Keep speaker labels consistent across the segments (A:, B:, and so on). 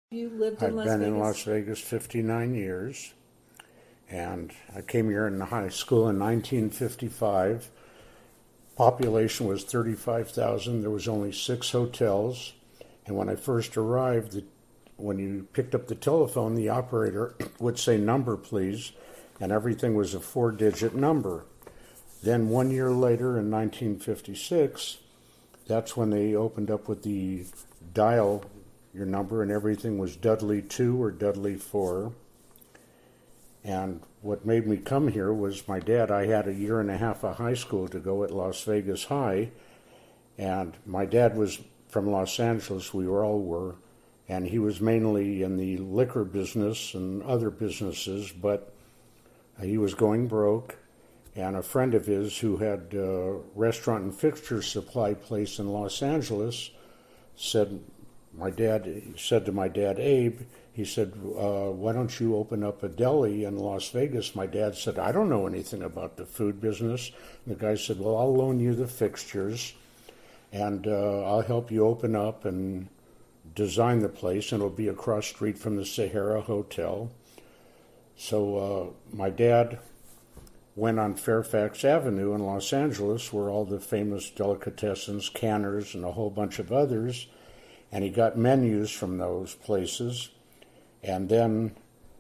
A: You lived in
B: I've
A: Las
B: been in
A: Vegas?
B: Las Vegas 59 years, and I came here in high school in 1955. Population was 35,000. There was only 6 hotels, and when I first arrived, when you picked up the telephone, the operator would say "number, please," and everything was a four-digit number. Then 1 year later, in 1956, that's when they opened up with the dial your number, and everything was Dudley 2 or Dudley 4. And what made me come here was my dad. I had a year and a half of high school to go at Las Vegas High, and my dad was from Los Angeles, we all were, and he was mainly in the liquor business and other businesses, but he was going broke, and a friend of his who had a restaurant and fixture supply place in Los Angeles said to my dad, Abe, he said, why don't you open up a deli in Las Vegas? My dad said, I don't know anything about the food business. And the guy said, well, I'll loan you the fixtures, and I'll help you open up and design the place, and it'll be across street from the Sahara Hotel. So my dad went on Fairfax Avenue in Los Angeles, where all the famous delicatessens, Canners, and a whole bunch of others, and he got menus from those places. And then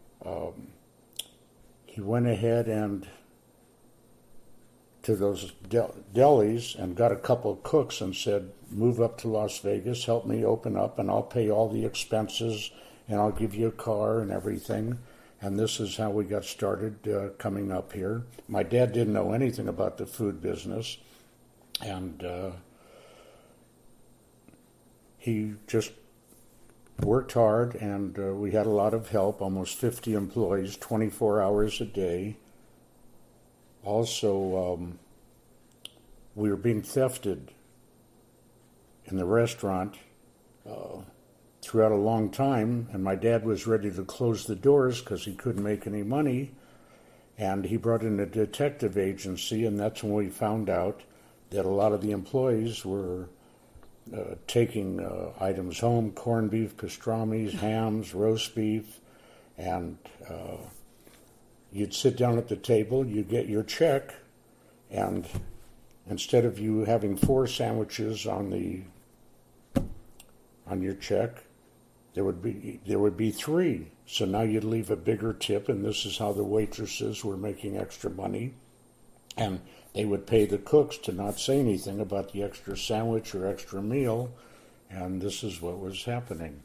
B: he went ahead and to those delis and got a couple of cooks and said, move up to Las Vegas, help me open up, and I'll pay all the expenses, and I'll give you a car and everything. And this is how we got started coming up here. My dad didn't know anything about the food business, and he just worked hard, and we had a lot of help, almost 50 employees, 24 hours a day. Also, we were being thefted in the restaurant throughout a long time, and my dad was ready to close the doors because he couldn't make any money, and he brought in a detective agency, and that's when we found out that a lot of the employees were taking items home, corned beef, pastrami's, hams, roast beef, and you'd sit down at the table, you'd get your check, and instead of you having 4 sandwiches on your check, there would be 3. So now you'd leave a bigger tip, and this is how the waitresses were making extra money. And they would pay the cooks to not say anything about the extra sandwich or extra meal, and this is what was happening.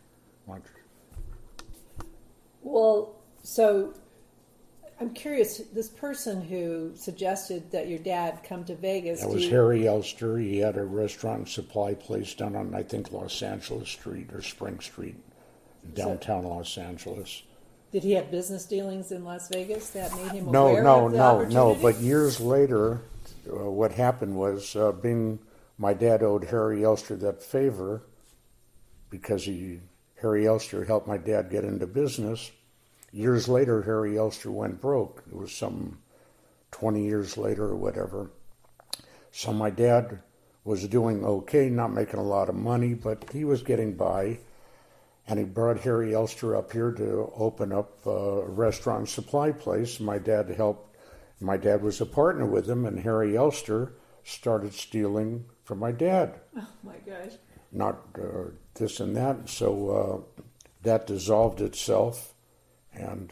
A: Well, so I'm curious, this person who suggested that your dad come to Vegas...
B: That was Harry Elster. He had a restaurant and supply place down on, I think, Los Angeles Street or Spring Street, downtown Los Angeles.
A: Did he have business dealings in Las Vegas that made him aware of the opportunity?
B: No. But years later, what happened was, my dad owed Harry Elster that favor because Harry Elster helped my dad get into business. Years later, Harry Elster went broke. It was some 20 years later or whatever. So my dad was doing okay, not making a lot of money, but he was getting by. And he brought Harry Elster up here to open up a restaurant and supply place. My dad helped. My dad was a partner with him, and Harry Elster started stealing from my dad.
A: Oh, my gosh.
B: Not this and that. So that dissolved itself, and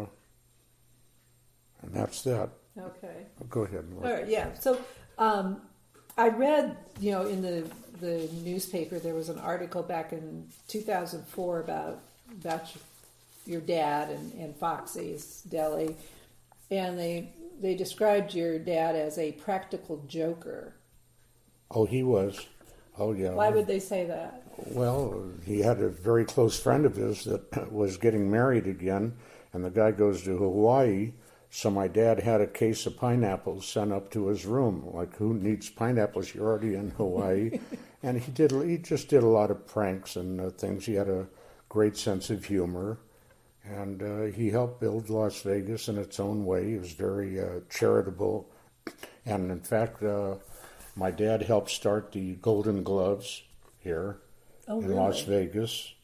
B: that's that.
A: Okay.
B: Go ahead.
A: All right, yeah. So I read, in the newspaper, there was an article back in 2004 about your dad and Foxy's Deli, and they described your dad as a practical joker.
B: Oh, he was. Oh, yeah.
A: Why would they say that?
B: Well, he had a very close friend of his that was getting married again, and the guy goes to Hawaii. So my dad had a case of pineapples sent up to his room. Like, who needs pineapples? You're already in Hawaii. And he just did a lot of pranks and things. He had a great sense of humor. And he helped build Las Vegas in its own way. He was very charitable. And in fact, my dad helped start the Golden Gloves here in Las Vegas,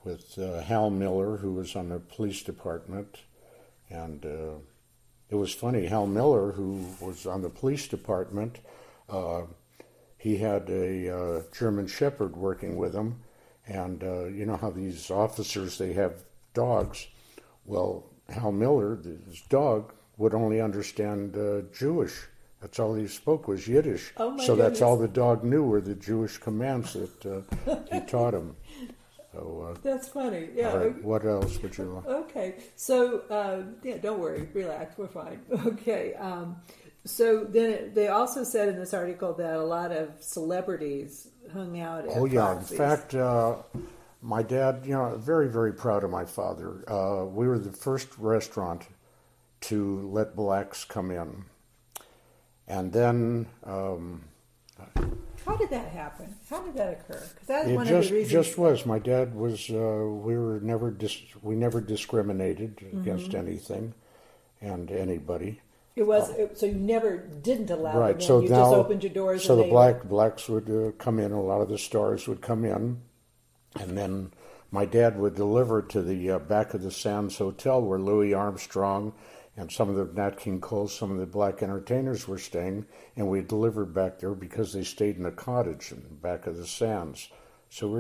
B: with Hal Miller, who was on the police department. And it was funny, Hal Miller, who was on the police department, he had a German Shepherd working with him. And you know how these officers, they have dogs. Well, Hal Miller, his dog, would only understand Jewish. That's all he spoke was Yiddish.
A: Oh my
B: so
A: goodness.
B: that's all the dog knew were the Jewish commands that he taught him. So,
A: That's funny. Yeah.
B: all right, what else would you like?
A: Okay. So, yeah, don't worry. Relax. We're fine. Okay. So then they also said in this article that a lot of celebrities hung out at
B: Oh, yeah.
A: Foxy's.
B: In fact, my dad, you know, very, very proud of my father. We were the first restaurant to let blacks come in. And then
A: How did that happen? How did that occur? Because that's
B: it
A: one of the reasons.
B: just was. My dad was, we never discriminated against anything and anybody.
A: So you never didn't allow
B: Right.
A: them in.
B: So
A: You
B: now,
A: just opened your doors.
B: so
A: and
B: the
A: they
B: blacks would come in. A lot of the stars would come in, and then my dad would deliver to the back of the Sands Hotel where Louis Armstrong and some of the Nat King Cole, some of the black entertainers were staying, and we delivered back there because they stayed in a cottage in the back of the Sands. So we